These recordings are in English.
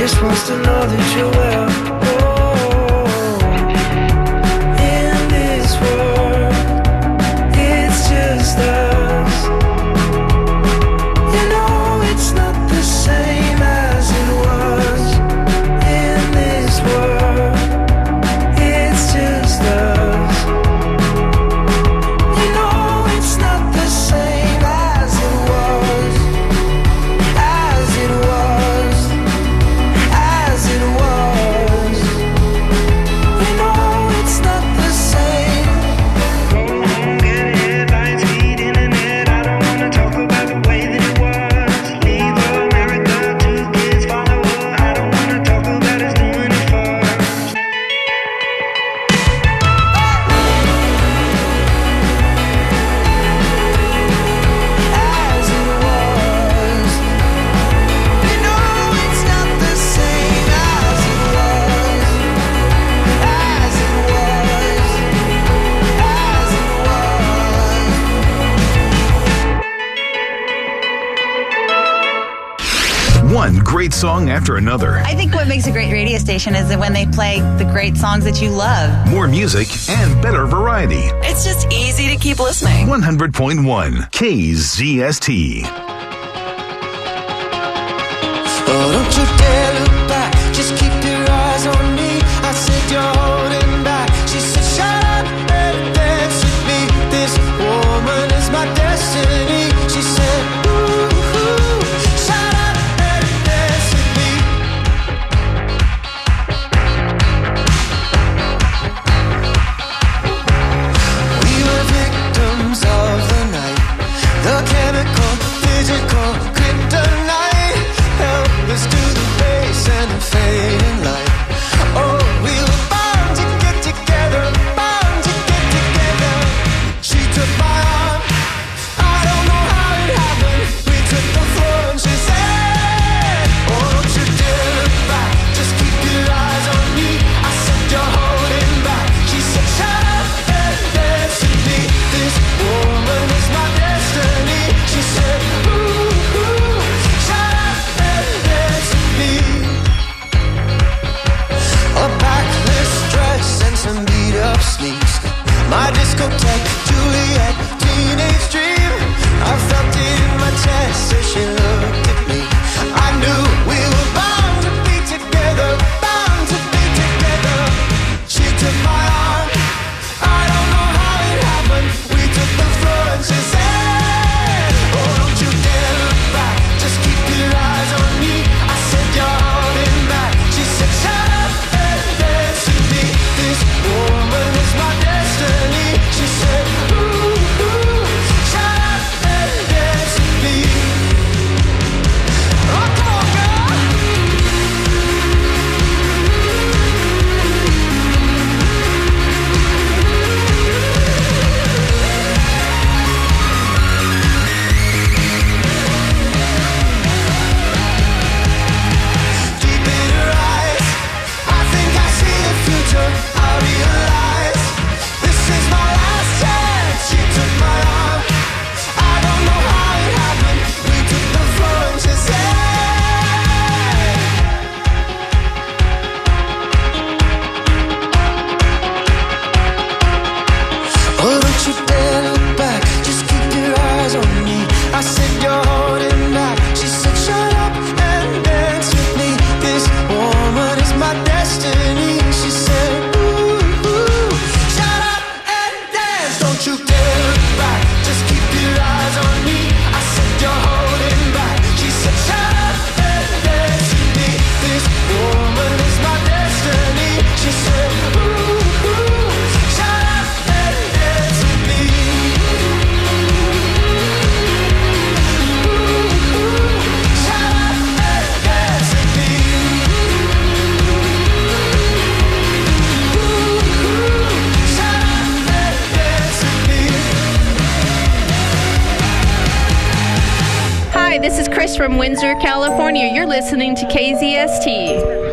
just wants to know that you're well. In this world, it's just us. You know it's not the same as it was. In this world, it's just us. You know it's not the same as it was. As it was. As it was. You know it's not the same. Go home, get headlines, feed internet. I don't wanna talk about the way that it was. Leave America, 2 kids follow her. I don't wanna talk about us doing it first. As it was. You know it's not the same as it was. As it was. As it was. One great song after another. I think what makes a great radio station is that when they play the great songs that you love. More music and better variety. It's just easy to keep listening. 100.1 KZST. Oh, don't you dare look back, just keep your eyes on me. I said you're holding back. She said shut up and dance with me. This woman is my destiny. She said ooh, ooh, shut up and dance with me. We were victims of the night. The chemical, physical, kryptonite. Helpless to the base and the fading light. Oh, we were bound to get together, bound to get together. She took my arm, I don't know how it happened. We took the floor and she said, oh, don't you dare look back, just keep your eyes on me. I said you're holding back. She said shut up and dance with me. This woman is my destiny. She said ooh, ooh, shut up and dance with me. A backless dress and some beat up sneaks. My discotheque, Juliet, teenage dream. I felt it in my chest as she looked at me. I knew we were bound to be together, bound to be together. She took my arm, I don't know how it happened. We took the floor and she said, oh, don't you dare look back, just keep your eyes on me. I said you're holding back. She said shut up and dance with me. This woman is my destiny. She said ooh, ooh, shut up and dance with me. Oh, come on, girl. Deep in her eyes, I think I see the future. I realize this is my last chance. She took my arm, I don't know how it happened. We took the floor and she said, oh, don't you dare look back, just keep your eyes on me. I said you're holding back. She said shut up and dance with me. This woman is my destiny. She said ooh, ooh, shut up and dance. Don't you dare look back, just keep your eyes on me. I said you're holding back. She said shut up and dance with me. This woman is my destiny. She said ooh, ooh, shut up and dance with me. Ooh, ooh, shut up and dance with me. Ooh, ooh, shut up and dance with me. Hi, this is Chris from Windsor, California. You're listening to KZST.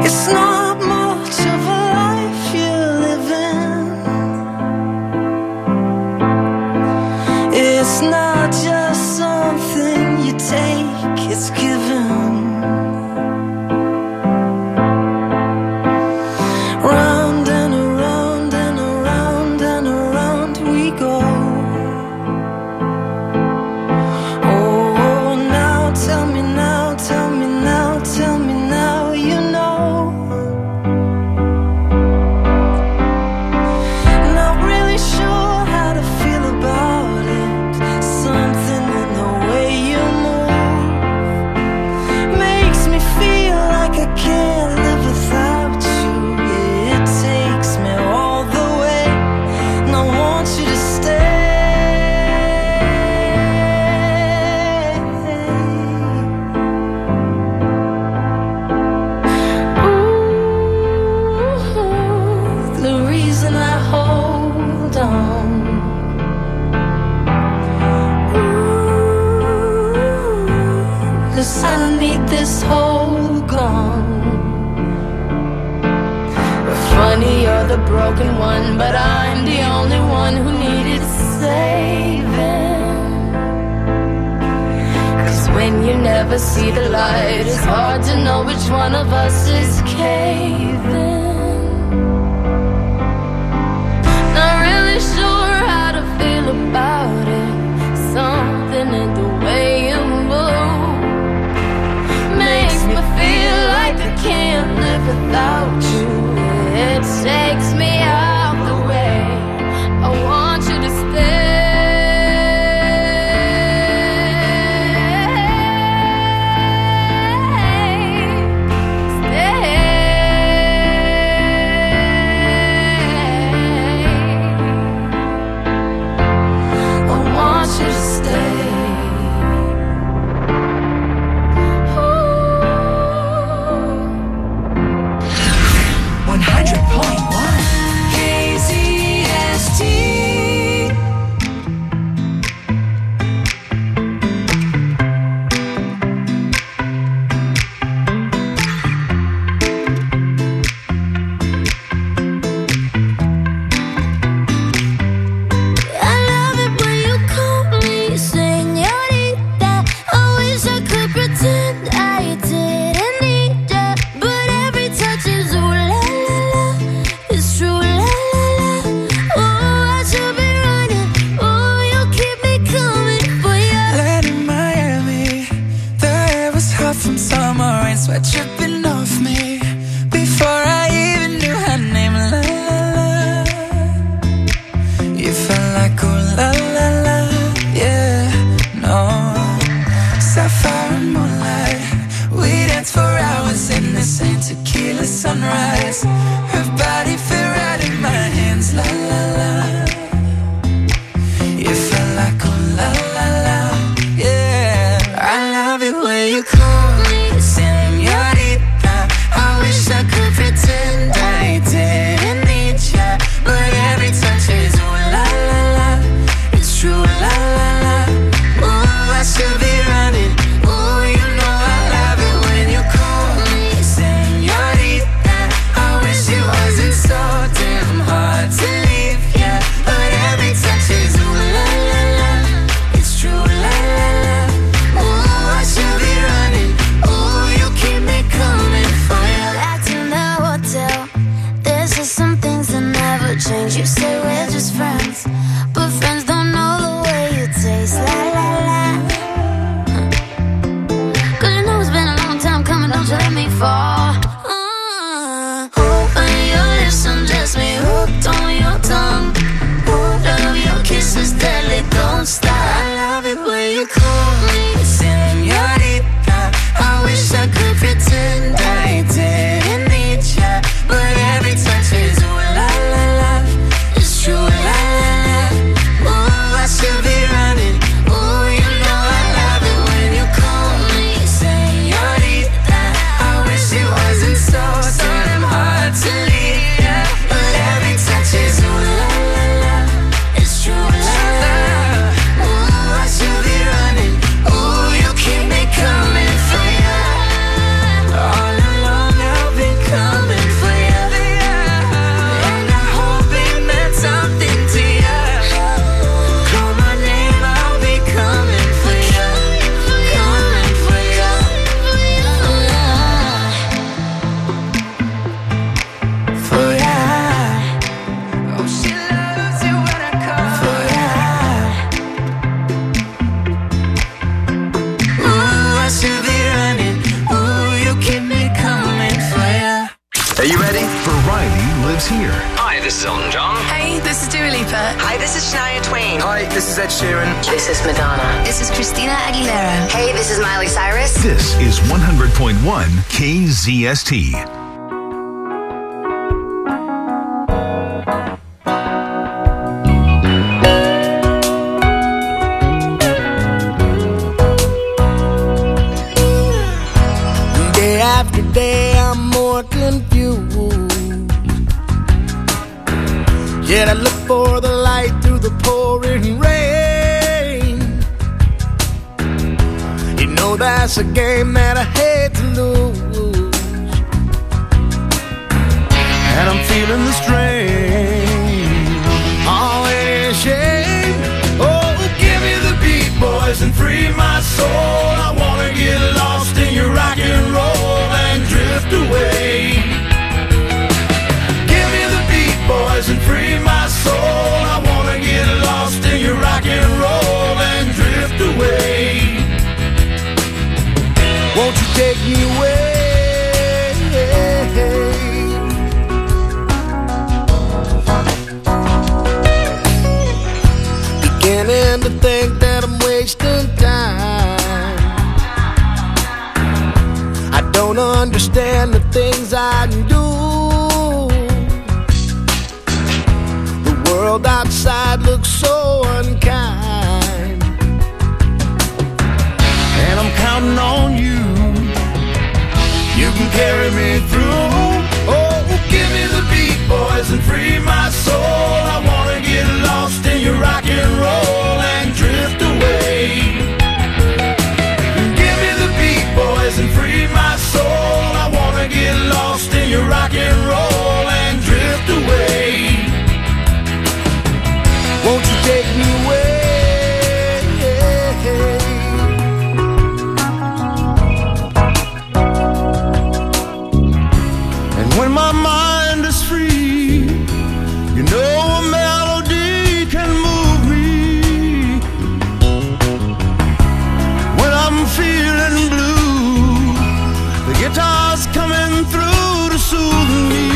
It's not much of a life you're living. It's not just something you take, it's given. Round and around and around and around we go. Oh, now tell me now, tell me now, tell me now, you know. Not really sure how to feel about it. Something in the way you move makes me feel like I can't live without you. It takes me all the way, and I want you to stay. Ooh, the reason I hold on. Ooh, 'cause I need this whole gone. Funny, you're the broken one, but I'm the only one who needed saving. 'Cause when you never see the light, it's hard to know which one of us is caving. Not really sure how to feel about it. Something in the way you move makes me feel like I can't live without you. It takes me out the way. I want you to stay. I want you to stay. Ooh. 100.1 KZST. I love it when you call me señorita. I wish I could pretend I didn't need ya, but every touch is ooh la la la. It's true la la la. Oh, I should be running. Oh, you keep me coming for ya. Land in Miami, the air was hot from summer rain, sweat dripping off me before I even knew her name. La la la, you felt like ooh la la la, yeah, no. Sapphire and moonlight, we danced for hours in the same tequila sunrise. Her body fit right in my hands, la la la. You felt like ooh la la la, yeah. I love it when you call me señorita. I wish I could pretend I didn't need ya, but every touch is ooh la la la. It's true la la la. Ooh, I should be running. Ooh, you know I love it when you call me señorita. I wish it wasn't so damn hard to leave ya, but every touch is ooh la la la. It's true la la la. Ooh, I should be running. is Elton John. Hey, this is Dua Lipa. Hi, this is Shania Twain. Hi, this is Ed Sheeran. This is Madonna. This is Christina Aguilera. Hey, this is Miley Cyrus. This is 100.1 KZST. Day after day, I'm more confused. Yet I look for the light through the pouring rain. You know that's a game that I hate to lose, and I'm feeling the strain. Oh, ain't it a shame? Oh, give me the beat, boys, and free my soul. I wanna get lost in your rock and roll and drift away. Give me the beat, boys, and free my soul. I wanna get lost in your rock and roll and drift away. Won't you take me away? Beginning to think that I'm wasting time. I don't understand the things I do. The world outside looks so unkind, and I'm counting on you. You can carry me through. Oh, give me the beat, boys, and free my soul. I wanna get lost in your rock and roll and drift away. Give me the beat, boys, and free my soul. I wanna get lost in your rock and roll and drift away. Won't you take me away? And when my mind is free, you know a melody can move me. When I'm feeling blue, the guitar's coming through to soothe me.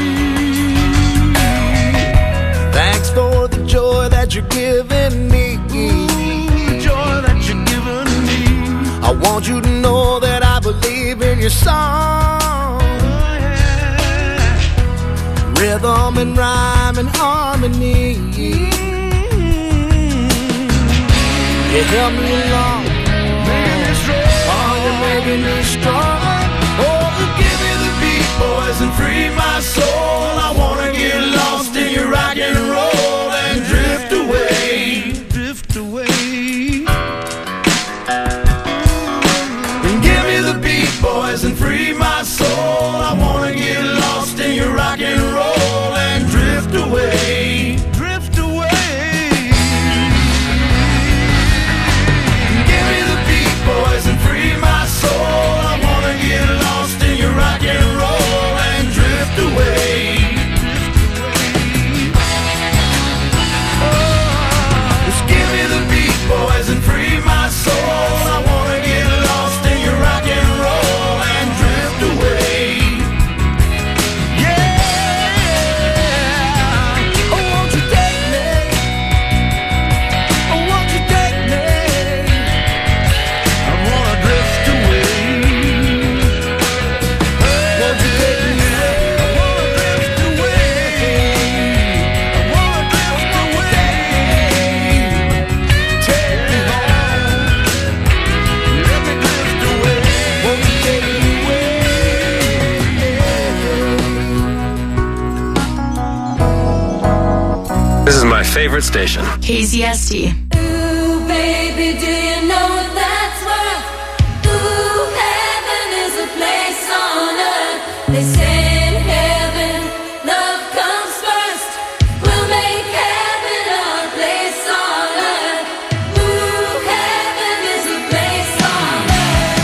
Thanks for the joy that you're giving me. The joy that you're giving me. I want you to know that I believe in your song. Rhythm and rhyme and harmony. You help me along, making me strong. Oh, you're making me strong. Oh, give me the beat, boys, and free my soul. I wanna get lost in your rock and roll and drift away. Drift away. And give me the beat, boys, and free my soul. I wanna get lost in your rock and roll and drift away. Drift away. Give me the beat, boys, and free my soul. I wanna get lost in your rock and roll and drift away. Just give me the beat, boys, and free my soul. I wanna get lost in your rock and roll and drift away. Yeah. Oh, won't you take me? Oh, won't you take me? I wanna drift away. Won't you take me away? I wanna drift away. I wanna drift away. Take me home. Let me drift away. Won't you take me away? This is my favorite station. KZST. Ooh, baby, do you know what that's worth? Ooh, heaven is a place on earth. They say in heaven, love comes first. We'll make heaven our place on earth. Ooh, heaven is a place on earth.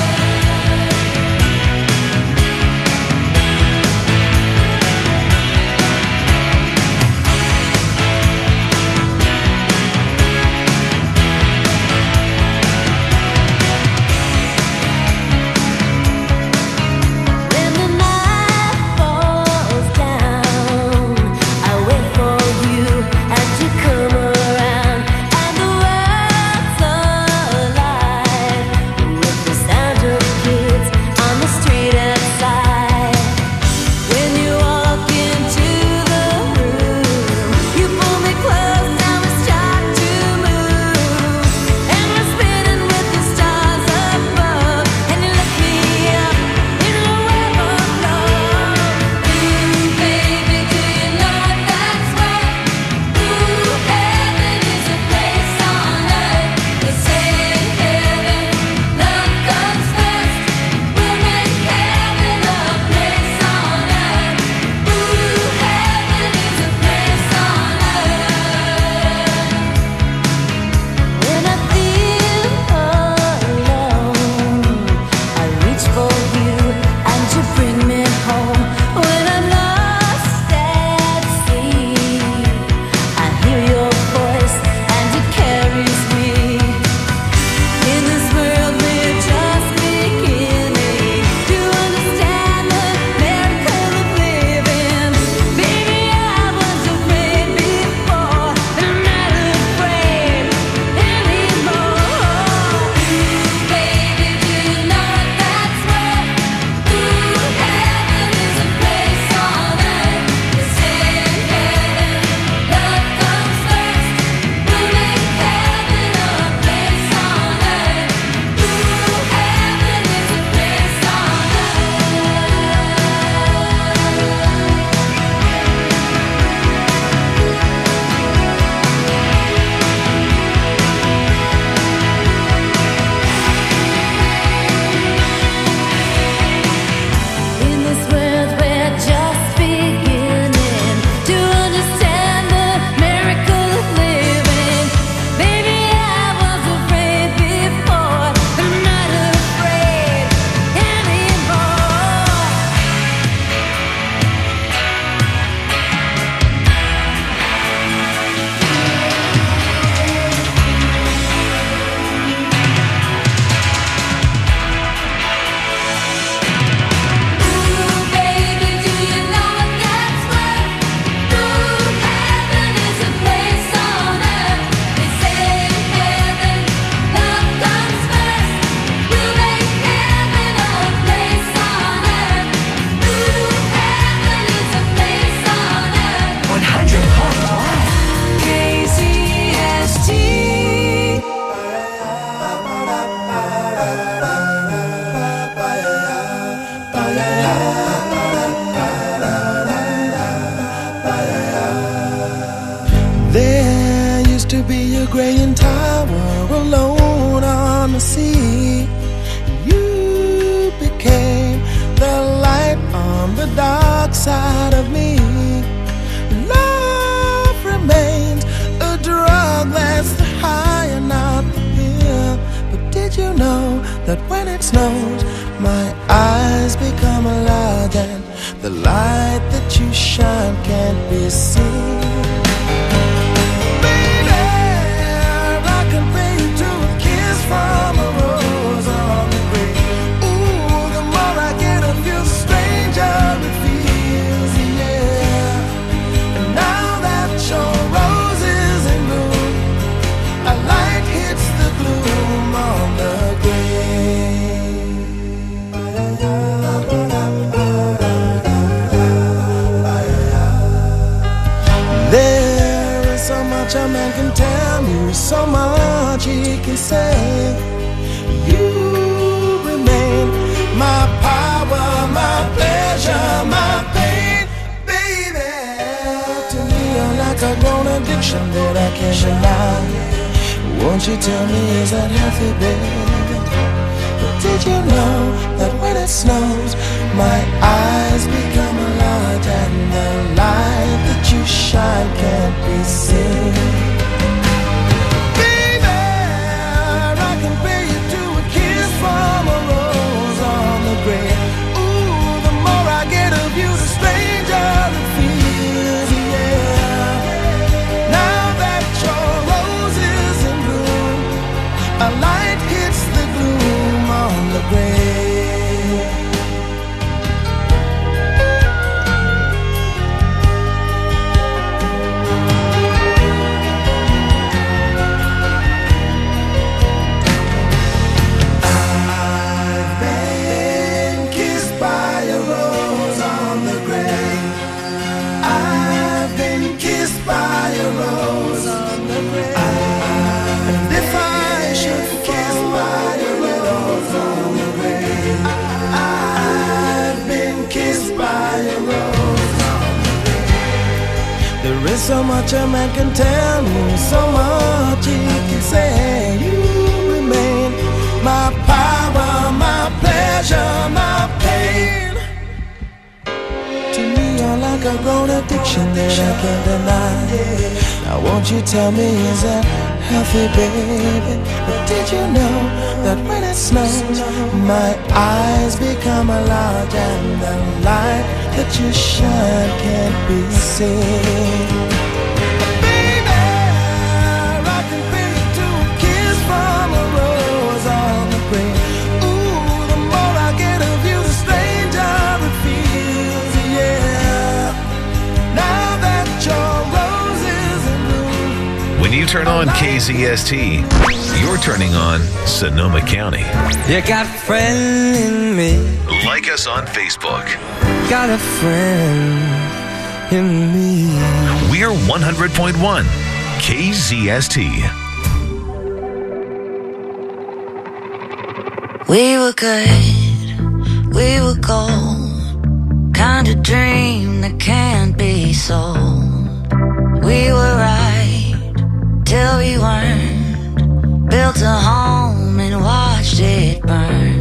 become a lie, and the light that you shine can't be seen. Baby, I compare you to a kiss from a rose on the grave. Ooh, the more I get of you, the stranger it feels, yeah. And now that your rose is in bloom, a light hits the gloom on the grave. There is so much a man can tell me, so much he can say. You remain my power, my pleasure, my pain, baby. To me you're like a grown addiction that I can't deny. Won't you tell me, is that healthy, baby? But did you know that when it snows, my eyes become a lot, and the light that you shine can't be seen? Baby, I compare you to a kiss from a rose on the grave. Ooh, the more I get of you, the stranger it feels, yeah. Now that your rose is in bloom, a light hits the gloom on the grave. There is so much a man can tell me, so much he can say. You remain my power, my pleasure, my pain. To me you're like a grown addiction that I can't deny. Now won't you tell me, is that healthy, baby? But did you know that when it snows, my eyes become a large, and the light that you shine can't be seen? Baby, I compare you to a kiss from a rose on the grave. Ooh, the more I get of you, the stranger it feels, yeah. Now that your rose is in bloom. When you turn on KZST, you're turning on Sonoma County. You got a friend in me. Like us on Facebook. Got a friend in me. We're 100.1 KZST. We were good, we were gold, kind of dream that can't be sold. We were right till we weren't, built a home and watched it burn.